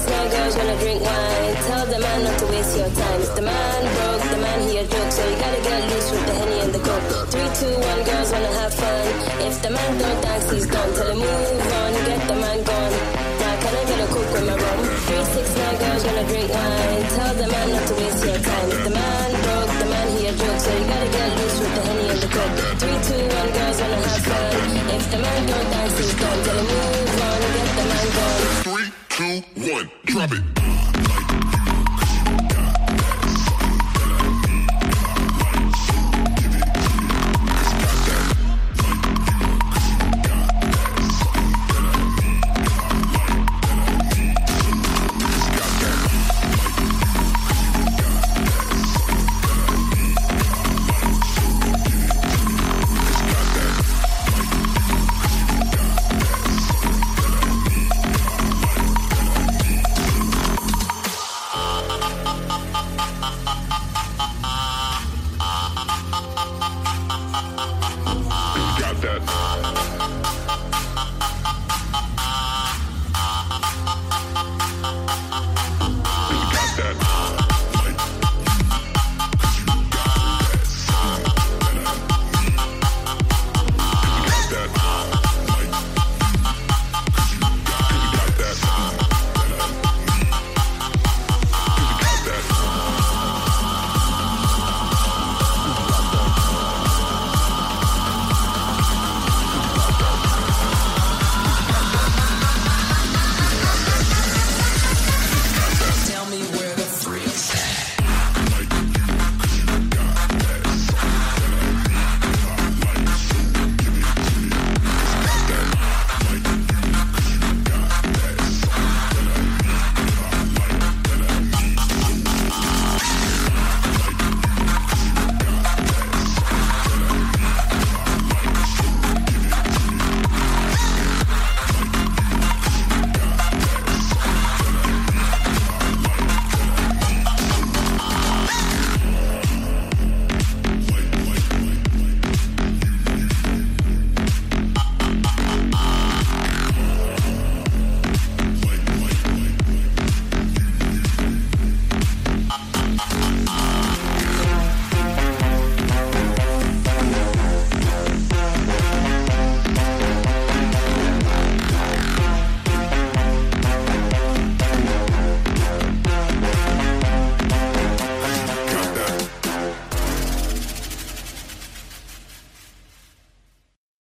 9 girls wanna drink wine. Tell the man not to waste your time. If the man broke, the man he a joke. So you gotta get loose with the Henny and the Coke. 3, 2, 1, girls wanna have fun. If the man don't dance, he's done. Tell him move on, get the man gone. Now can I get a Coke with my rum? 3, 6, 9 girls wanna drink wine. Tell the man not to waste your time. If the man broke, the man he a joke. So you gotta get loose with the Henny and the Coke. 3, 2, 1, girls wanna have fun. If the man don't dance, he's done. Tell him move on, get the man gone. 3, 2, 1, drop it.